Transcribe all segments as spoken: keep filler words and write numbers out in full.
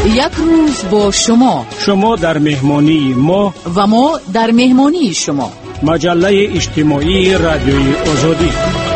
یک روز با شما، شما در مهمانی ما و ما در مهمانی شما. مجله اجتماعی رادیوی آزادی.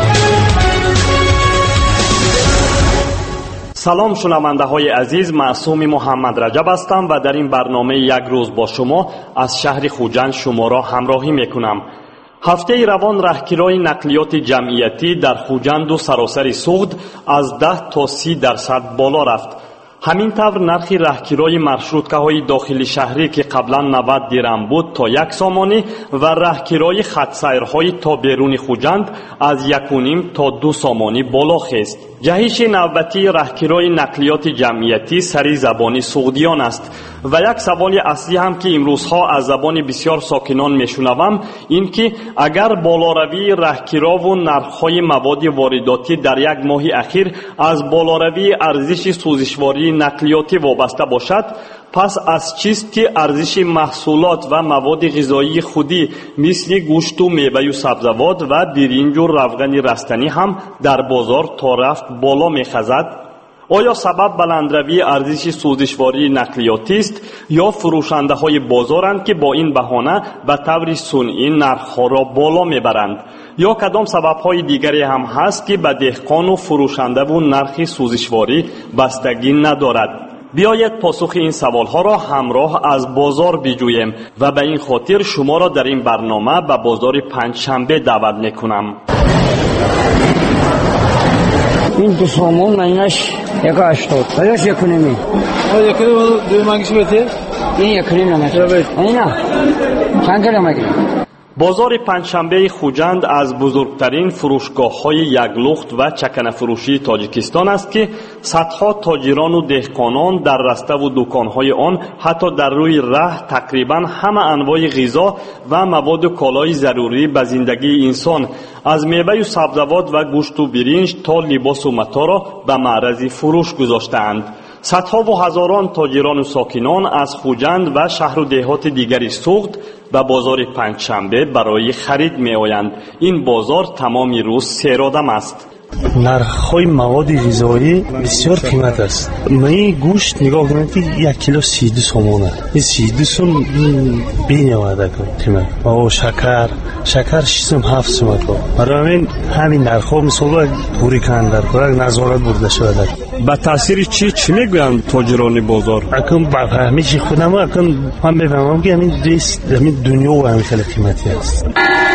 سلام شنونده های عزیز، معصوم محمد رجب هستم و در این برنامه یک روز با شما از شهر خوجند شما را همراهی میکنم. هفته روان رهگیری نقلیات جمعیتی در خوجند و سراسر سوغد از ده تا سی درصد بالا رفت. همین طور نرخ رهگیری مارشروتکه های داخلی شهری که قبلا نود درم بود تا یک سامانی و رهگیری خط سیرهای تا بیرون خوجند از یک و نیم تا دو سامانی بالا خیست. جهش نوبتی رهگیری نقلیات جمعیتی سری زبانی سوغدیان است و یک سوال اصلی هم که امروزها از زبان بسیار ساکنان میشنوم این که اگر بالاروی رهگیری و نرخ‌های مواد وارداتی در یک ماه اخیر از بالاروی ارزش سوزشواری نقلیاتی وابسته باشد، پس از چیست که ارزش محصولات و مواد غذایی خودی مثل گوشت و میوه و سبزیجات و برنج و روغن رستنی هم در بازار تا رفت بالا میخزد؟ آیا سبب بلندروی ارزش سوزشواری نقلیاتی است یا فروشنده های بازارند که با این بهانه به طور صنعی نرخ‌ها را بالا میبرند، یا کدام سبب های دیگری هم هست که به دهقان و فروشنده و نرخ سوزشواری بستگی ندارد؟ بیایید پاسخ این سوال ها را همراه از بازار بجوییم و به این خاطر شما را در این برنامه به بازار پنجشنبه دعوت میکنم. این دو سامان منش یک هشتاد پایش یک نمی یک نمی دوی منگیش بهته؟ این یک نمی نمیشه اینا چند کلی مگی؟ بازار پنجشنبه خوجند از بزرگترین فروشگاه‌های یک لخت و چکنه فروشی تاجیکستان است که صدها تاجران و دهقانان در رسته و دکان‌های آن حتی در روی راه تقریباً همه انواع غذا و مواد و کالای ضروری به زندگی انسان از میوه و سبزیجات و گوشت و برنج تا لباس و متاع را به معرض فروش گذاشته‌اند. صدها و هزاران تاجران و ساکنان از خوجند و شهر و دهات دیگری سوغد به بازار پنجشنبه برای خرید می آیند. این بازار تمامی روز سیرآدم است. نرخ‌های مواد غذایی بسیار قیمت است. من گوشت نگاه کنید که یک کیلو سی و دو سوم است. این سی و دو سوم بی‌نواد قیمت. و شکر شکر شش سوم هفت سوم است. برای همین نرخ‌ها مثلا پوری کند در کار نظارت برده شود. با تاثیر چی چی میگویند تاجران بازار؟ اکنون با همیشه خودم اکنون من میفهمم که همین دیست همین دنیا و همین خیلی قیمتی است.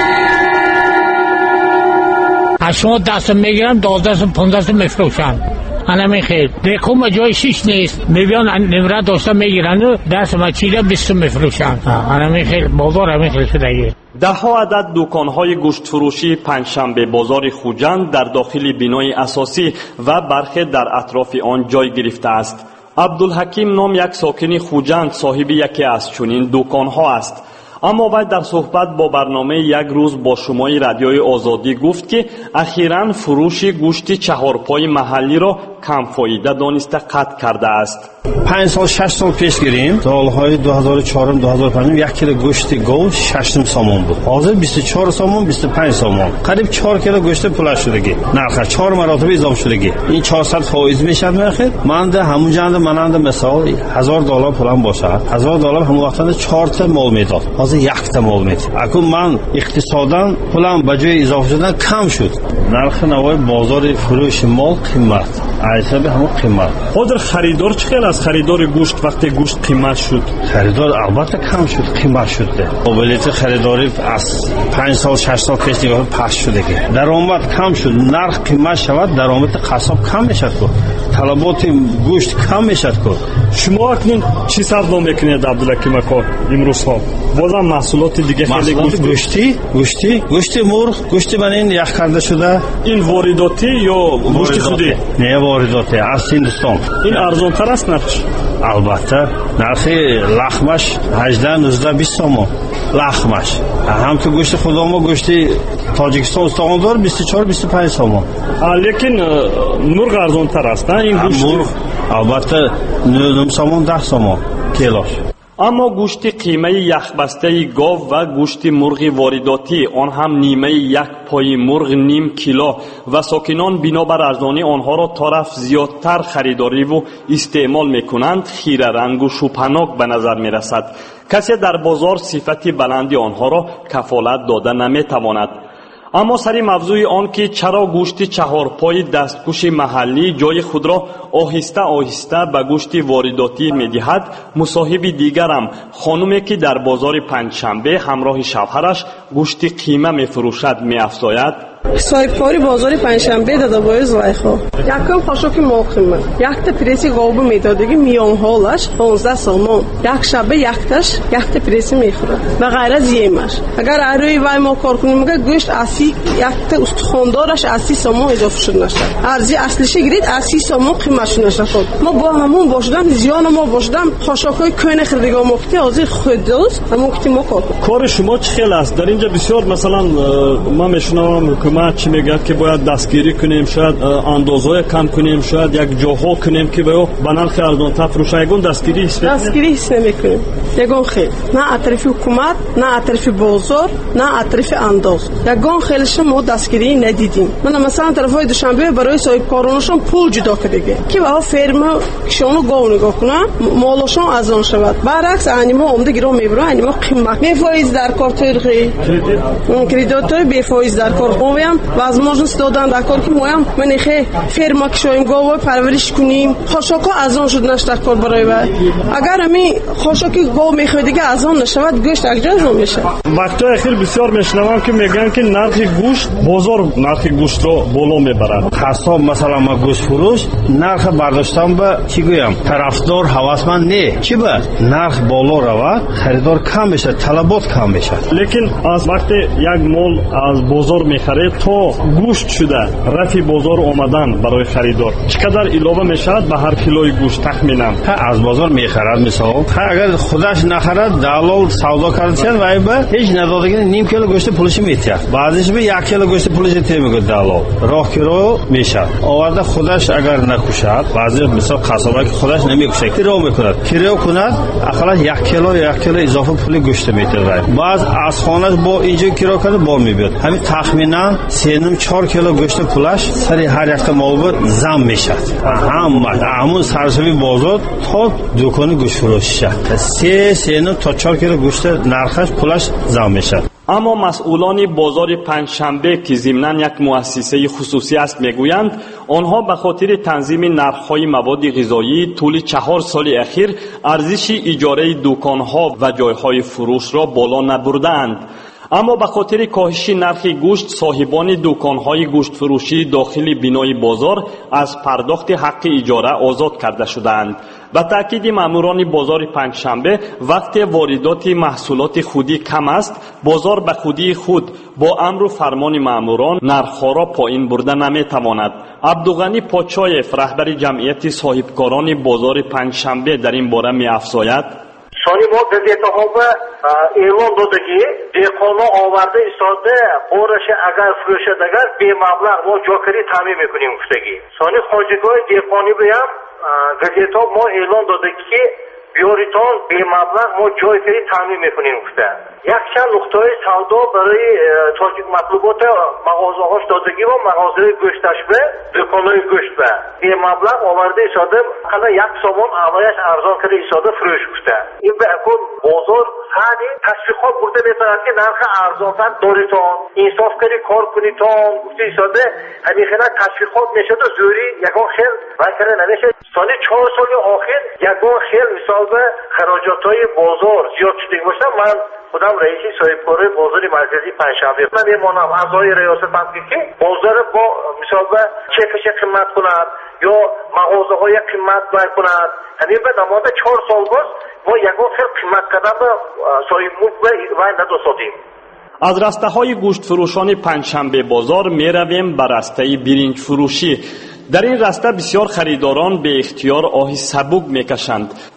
از شما دست میگیرم دوازده سوم پانزده سوم میفروشن. الان خیر دکوم جای شیش نیست میبیان نمره داشته میگیرن دست ما چیده بیست سوم میفروشن. الان خیر بازار همین خیلی شده. ده ها عدد دکان‌های گوشت فروشی پنجشنبه بازار خوجند در داخل بینای اساسی و برخی در اطراف آن جای گرفته است. عبدالحکیم نام یک ساکن خوجند صاحب یکی از چنین دکان‌ها است. اما وی در صحبت با برنامه یک روز با شمای رادیوی آزادی گفت که اخیراً فروش گوشت چهارپای محلی را کم فایده دانسته قطع کرده است. پنج سال شش سال پیش گیریم سالهای دو هزار و چهار دو هزار و پنج یک کیلو گوشت گاو شش سامان بود. حاضر بیست و چهار سامان بیست و پنج سامان قریب چهار کیلو گوشت پول شدگی نرخ چهار مراتب اضافه شدگی. این چهارصد فایز میشد میخیر ماند همون جنده مانند مثال هزار دلار پولم باشه هزار دلار همون وقتا چهار تا مال میداد حاضر یک تا مال میداد. اکنون من اقتصاداً پولم به جای اضافه شدن کم شد. نرخ نوای بازار فروش مال قیمت حساب همون قیمت. خود خریدار چقدر از خریدار گوشت وقتی گوشت قیمت شد؟ خریدار البته کم شد قیمت شده. قابلیت خریداری از پنج سال شش سال پیش نگاه پخش شده که درآمد کم شد نرخ قیمت شود درآمد قصاب کم میشد کو طلبات گوشت کم میشد کو. شما اکنون چی سبزا میکنید عبدالحکیم اکا امروز ها؟ بازم محصولات دیگه خیلی گوشت گوشتی گوشتی گوشت مرغ گوشت من این یخ کرده شده. این وارداتی یا گوشت خودی؟ نه وارداتی از هندوستان. این ارزان تر است نرخش؟ البته نرخ لحمش هجده نوزده بیست سوم لحمش هم تو گوشت خدا ما گوشت تاجیکستان استاندار بیست و چهار بیست و پنج سوم. لیکن مرغ ارزان تر است نه این گوشت؟ مرغ البته نه سوم ده سوم کیلوش. اما گوشت قیمه یخبسته گاو و گوشت مرغ وارداتی آن هم نیمه یک پای مرغ نیم کیلو و ساکنان بنابر ارزانی آنها را طرف زیادتر خریداری و استعمال میکنند خیره رنگ و شوپناک به نظر میرسد. کسی در بازار صفت بلندی آنها را کفالت داده نمیتواند. اما سری موضوع آن که چرا گوشت چهارپای دستکش محلی جای خود را آهسته آهسته به گوشت وارداتی میدهد، مصاحب دیگرم خانومی که در بازار پنجشنبه همراه شوهرش گوشت قیمه میفروشد میافزاید: صاحبکاری بازار پنجشنبه دادابای زلیخا یکم خاشاکی موقعیمه یک تا پریسی قابو میدادگی میان حالش پانزده سومون یک شبه یک تاش یک تا پریسی میخوره و غیر از یمش. اگر اروی وای ما کار کنیم میگه گوشت اسی یک تا استخوندارش اسی سومون اضافه شده نشه، ارزی اصلیش گرید اسی سومون قیمتش نشه. خود ما با همون باشدم زیان ما باشدم خاشاکای کن خریدگاه موقتی ازی خود دوست همون وقتی ما کار کنیم. کار شما چه خیلی است در اینجا؟ بسیار مثلا ما میشنوم حکومت چی میگه که باید دستگیری کنیم، شاید اندازه کم کنیم، شاید یک جاها کنیم که باید به نرخ ارزان‌تر فروشه. یگان دستگیری است دستگیری است نمیکنیم. یگان خیلی نه از طرف حکومت نه از طرف بازار نه از طرف انداز یگان خیلیش ما دستگیری ندیدیم. من مثلا طرفای دوشنبه برای صاحب کارانشون پول جدا کردگی که با فرما کشونو گاو نگاه کنه مالشون از آن شود. برعکس انیما عمده گیرو میبره انیما قیمت می فایز در کارتری کردیتای بی فایز در کار مویم возможность دادن در کار که مویم من خیلی فرما کشویم گاو پرورش کنیم خاشاکا از آن شد نشد کار برای و اگر همی خاشاکی گاو میخواد دیگه از آن نشود گوشت اجاز نمیشه. وقتا اخیر بسیار میشنوم که میگن که نرخ گوشت بازار نرخ گوشت رو بالا میبرد. حساب مثلا ما گوشت فروش نرخ برداشتم به چی گویم طرفدار هوسمند نه چی به نرخ بالا رود خریدار کم میشه طلبات کم میشه. لیکن از وقتی یک مال از بازار میخرید تا گوشت شده رفی بازار آمدن برای خریدار چقدر علاوه میشد به هر کیلوی گوشت تخمینا؟ از بازار میخرد مثلا اگر خودش نخرد دلال سودا کردن وای به هیچ ندادگی نیم کیلو گوشت پولش میتیه بعضیش به یک کیلو گوشت پولش تی میگه دلال راه کیلو میشه آورده خودش اگر نکشد بعضی مثلا قصابه که خودش نمیکشه کیلو میکند کیلو کند اخلاص یک کیلو یک کیلو اضافه پول گوشت میتیه بعض از خانه با اینجا کیلو کرده با میبید همین تخمینا سه چهار کیلو گوشت پولش سری هر یک مواد زم میشه. هم همون سرسوی بازار تا دکان گوشت فروشی سه سه تا چهار کیلو گوشت نرخش پولش زم میشه. اما مسئولان بازار پنجشنبه که ضمناً یک مؤسسه خصوصی است میگویند آنها به خاطر تنظیم نرخ‌های مواد غذایی طول چهار سال اخیر ارزش اجاره دکان‌ها و جای‌های فروش را بالا نبردند. اما به خاطر کاهش نرخ گوشت صاحبان دکان‌های گوشت فروشی داخل بینای بازار از پرداخت حق اجاره آزاد کرده شدند. به تأکید ماموران بازار پنجشنبه وقتی واردات محصولات خودی کم است بازار به خودی خود با امر و فرمان ماموران نرخ‌ها را پایین برده نمی‌تواند. عبدالغنی پاچایف رهبر جمعیت صاحبکاران بازار پنجشنبه در این باره می‌افزاید: سانی ما گزیت‌ها به اعلان دادگی دیقانا آورده ایستاده بارش اگر فروشد اگر به مبلغ ما جاکری تامین میکنیم گفتگی. سانی خواجگاه دیقانی بیم گزیت‌ها ما اعلان دادگی که بیاریتان به مبلغ ما جاکری تامین میکنیم گفته. یک چند نقطه سودا برای تاجیک مطلوبات مغازه‌هاش دادگی و مغازه گوشتش به دکان‌های گوشت به به مبلغ آورده ایستاده حالا یک سومون اولش ارزان کرده ایستاده فروش گفته. این به اکون بازار سعی تشویقات برده میتواند که نرخ ارزان‌تر داریتان انصاف کردی کار کنیتان گفته ایستاده همین خیلی تشویقات میشد و زوری یکان خیل وکره نمیشه. سال چهار سال آخر یکان خیل مثال به خراجات‌های بازار زیاد شده باشه. من خودم رئیسی صاحبکار بازار مرکزی پنجشنبه من میمانم اعضای ریاست هم که بازار با مثال به چکش قیمت کند یا مغازه های قیمت باید کند. همین به نماد چهار سال باز ما یکان خیل قیمت کردن به صاحب ملک وای ندوستیم. از رسته های گوشت فروشان پنجشنبه بازار می رویم به رسته برنج فروشی. در این رسته بسیار خریداران به اختیار آهی سبک می کشند.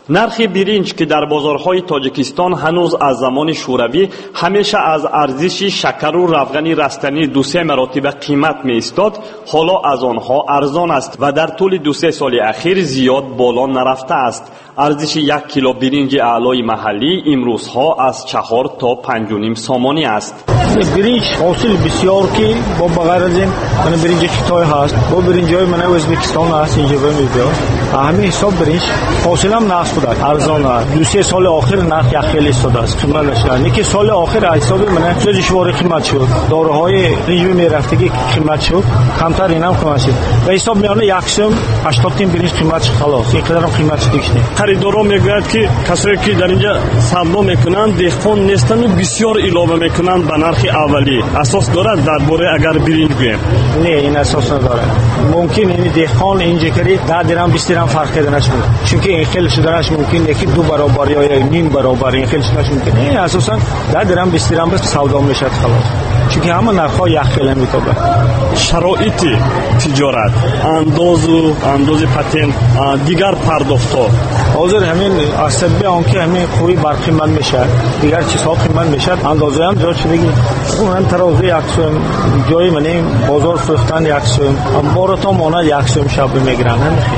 нархи биринҷ ки дар бозорҳои тоҷикистон ҳанӯз аз замони шӯравӣ ҳамеша аз арзиши шакару равғани растанӣ дусе маротиба қимат меистод, ҳоло аз онҳо арзон аст ва дар тӯли дусе соли ахир зиёд боло нарафтааст. арзиши як кило биринҷи аълои маҳаллӣ имрӯзҳо аз чаҳор то панҷу ним сомонӣ аст. برنج حاصل بسیار که با بغیر از این من برنج کیتای هست با برنجای من ازبکستان هست اینجا میاد همین حساب برنج حاصل هم نقص بوده ارزان است. دو سه سال آخر نرخ خیلی استاد است قیمت نشد که سال آخر حساب من چه شوار قیمت شد داروهای رژیم میرفتگی قیمت شد کمتر اینم قیمت شد به حساب میانه یکسم هشتاد تیم برنج قیمت خلاص این قدرم قیمت شد دیگه خریدارا میگوید که کسایی که در اینجا سودا میکنند دهقان نیستند و بسیار علاوه میکنند به نرخ اولی. اساس دارد درباره اگر برنج گویم؟ نه این اساس نداره. ممکن این دهقان اینجا کاری ده درم بیست درم فرق کردنش ممکن چون که این خیلی شدنش ممکن یکی دو برابر یا نیم برابر این خیلی شدنش ممکن این اساسا ده درم بیست درم بس سودا میشد خلاص چون که همه نرخ‌ها یک خیلی میتابه. شرایط تجارت انداز و انداز پتن دیگر پرداخت‌ها حاضر همین عصبی آن که همین خوبی برقیمت میشه دیگر چیزها قیمت میشه اندازه هم جا شدگی اون ترازوی یکسوم جای من بازار فروختن یکسوم بارات هم آنها یکسوم شب میگیرن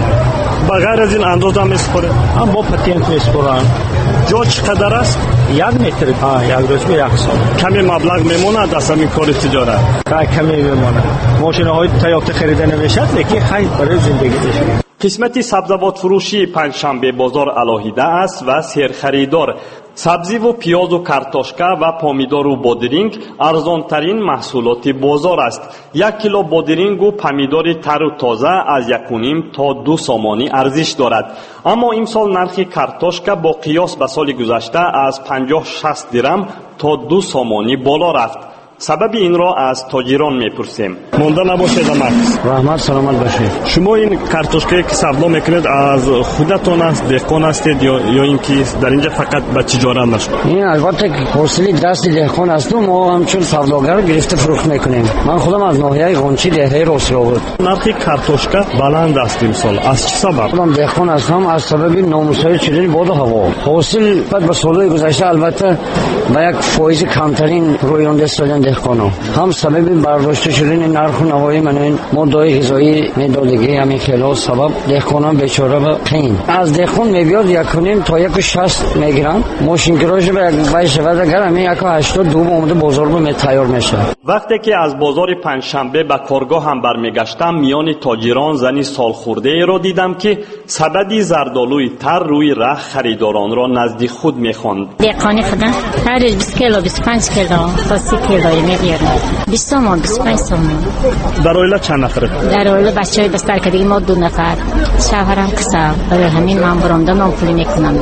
بغیر از این اندازه هم میسپره هم با پتینت میسپرن جا چقدر است؟ یک متر ها یک روز به یکسوم کمی مبلغ میمونه دست همین کار تجارت کمی میمونه ماشین های تایاکت خریده نمیشد لیکن خیلی برای زندگی داشت. قسمتی سبزوات فروشی پنجشنبه بازار علاهیده است و سرخریدار سبزی و پیاز و کارتوشکا و پامیدور و بادرینگ ارزانترین محصولات بازار است. یک کیلو بادرینگ و پامیدور تر و تازه از یک و نیم تا دو سامانی ارزش دارد. اما امسال نرخ کارتوشکا با قیاس به سال گذشته از پنجاه شصت درم تا دو سامانی بالا رفت. سبب این را از تاجران میپرسیم. مونده نباشید مکس. رحمت سلامت باشید. شما این کارتوشکایی که سودا میکنید از خودتون است، دهقان هستید یا یا اینکه در اینجا فقط به تجارت نشد؟ این البته حوصله دست دهقان است و ما همچون سوداگر گرفته فروخت میکنیم. من خودم از ناحیه قونچی دهه راستی بود. نرخ کارتوشکا بلند است امسال. از چه سبب؟ خودم دهقان هستم از سبب نامساعد شدن باد و هوا. حاصل بعد به سالهای گذشته البته با یک فایز کمترین رویان دستادن دهقانا هم سبب برداشته شدن نرخ و نوای من ماده‌های غذایی میدادگی همین خیلی سبب دهقانا بیچاره به قین از دهقان میبیاد یکونیم تا یک شصت میگیرن ماشین کراش به یک بای شود اگر همین یک هشتاد دو آمده بازار به تیار میشه. وقتی که از بازار پنجشنبه به کارگاه هم برمیگشتم میان تاجران زنی سال خورده ای را دیدم که سبدی زردآلوی تر روی راه خریداران را نزدیک خود میخواند. دهقانی خودم هر روز بیست کیلو بیست و پنج کیلو تا سی کیلو میگیرم. بیست تومان بیست و پنج تومان. در اویلا چند نفره؟ در اویلا بچهای بستر که دیگه ما دو نفر. شوهرم کسا برای همین من برام نام پولی میکنم.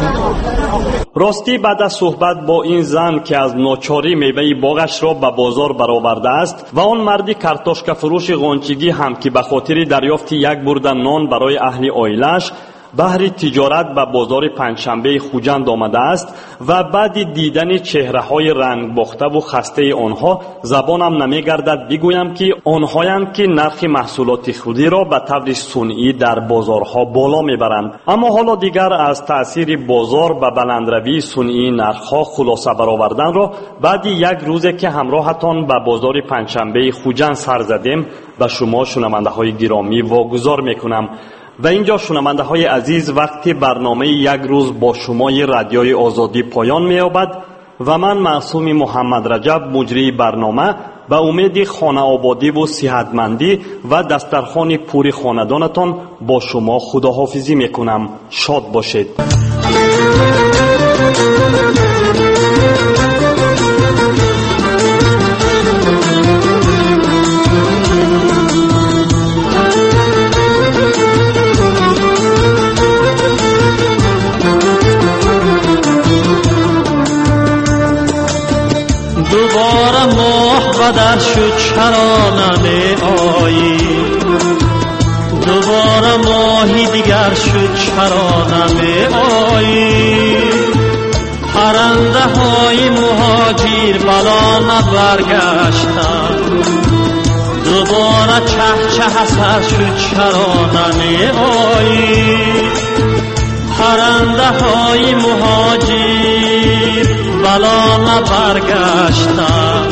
راستی بعد از صحبت با این زن که از ناچاری میوه باغش را به بازار برآورده است و آن مردی کارتوشکا فروش قونچگی هم که به خاطر دریافت یک برده نان برای اهل عائله‌اش بهر تجارت به بازار پنجشنبه خوجند آمده است و بعد دیدن چهره‌های رنگ باخته و خسته آنها زبانم نمیگردد بگویم که آنهایند که نرخ محصولات خودی را به طور صنعی در بازارها بالا میبرند. اما حالا دیگر از تأثیر بازار به بلندروی صنعی نرخ‌ها خلاصه برآوردن را بعد یک روزی که همراهتان به بازار پنجشنبه خوجند سر زدیم به شما شنونده‌های گرامی واگذار میکنم. و اینجا شنونده های عزیز وقتی برنامه یک روز با شمای رادیوی آزادی پایان می یابد و من معصوم محمد رجب مجری برنامه به امید خانه آبادی و صحتمندی و دسترخوان پوری خاندانتان با شما خداحافظی می کنم. شاد باشید. دوباره ماه بدر شد چرا نمی آیی دوباره ماهی دیگر شد چرا نمی آیی پرنده های مهاجر بلا نبرگشتن دوباره چه چه سر شد چرا نمی آیی پرنده پرنده های مهاجر بلا نبرگشتم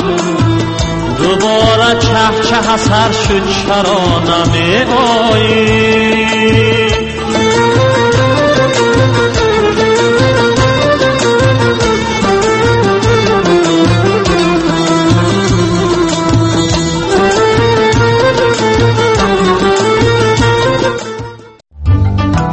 دوباره چه چه سر شد چرا نمی آیی